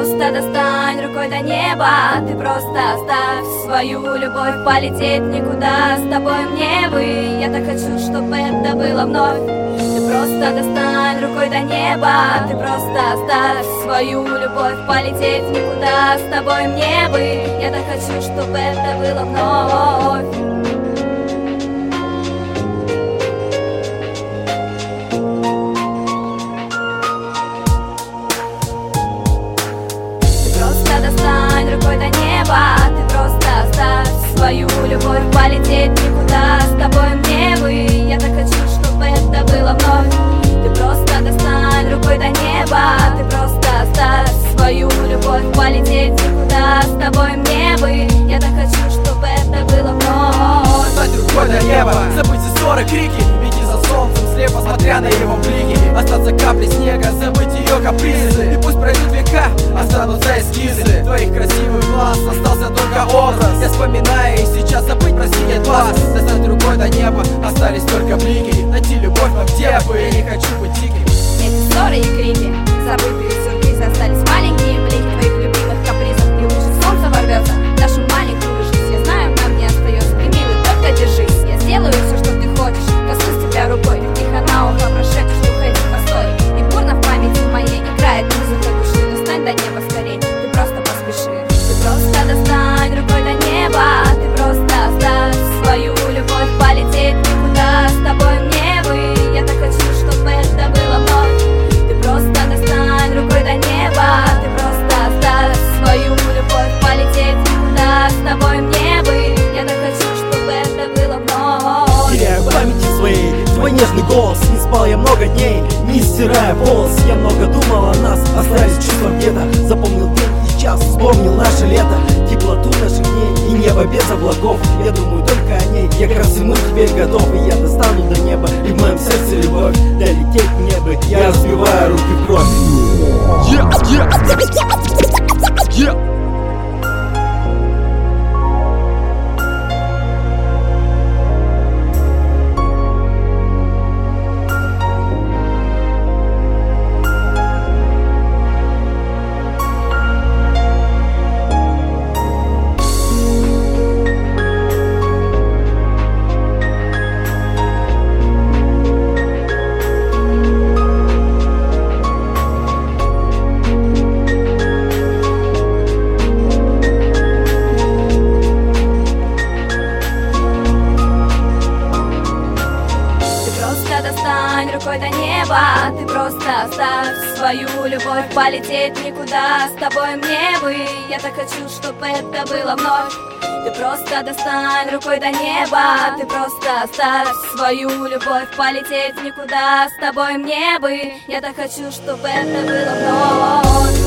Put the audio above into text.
просто достань рукой до неба. Ты просто оставь свою любовь, полететь никуда с тобой мне бы. Я так хочу, чтобы это было вновь. Ты просто достань рукой до неба. Ты просто оставь свою любовь, полететь никуда с тобой мне бы. Я так хочу, чтобы это было вновь. Достань рукой до неба. Ты просто оставь свою любовь, полететь никуда с тобой мне бы. Я так хочу, чтобы это было вновь. Ты просто достань рукой до неба. Ты просто оставь свою любовь, полететь никуда с тобой мне бы. Я так хочу, чтобы это было вновь. Достать рукой до неба, забыть все ссоры, крики, идти за солнцем, слепо смотря на его блики. Остаться каплей снега, забыть ее капризы. И пусть пройдут века, останутся эскизы твоих красивых глаз, остался только образ. Я вспоминаю и сейчас забыть про синий глаз. Достать рукой до неба, остались только блики. Найти любовь, но где бы, я не хочу быть диким. Эти ссоры и крики, забытые сюрпризы, остались маленькие блики твоих любимых капризов. И лучше солнце ворвется в нашу маленькую жизнь. Я знаю, нам не остается, ты, милый, только держись. Я сделаю все, что ты хочешь, коснусь тебя рукой. Тихо на ухо прошепчешь, уходи, постой. И бурно в памяти моей играет музыка души. Достань до неба скорей, ты просто поспеши. Ты просто достань рукой до неба. Ты просто оставь свою любовь, полететь никуда с тобой мне бы. Я так хочу, чтобы это было вновь. Ты просто достань рукой до неба. Ты просто оставь свою любовь, полететь никуда с тобой мне бы. Я так хочу, чтобы это было вновь. Теряю в памяти своей твой нежный голос. Не спал я много дней, не стирая волос. Я много думал о нас, остались чувства где-то. Запомнил день и час, вспомнил наше лето, теплоту наших дней и небо без облаков. Я думаю только о ней, я ко всему теперь готов. И я достану до неба, и в моем сердце любовь. Долететь мне бы, я разбиваю руки в кровь. Достань рукой до неба. Ты просто оставь свою любовь, полететь никуда с тобой мне бы. Я так хочу, чтобы это было вновь. Ты просто достань рукой до неба. Ты просто оставь свою любовь, полететь никуда с тобой мне бы. Я так хочу, чтобы это было вновь.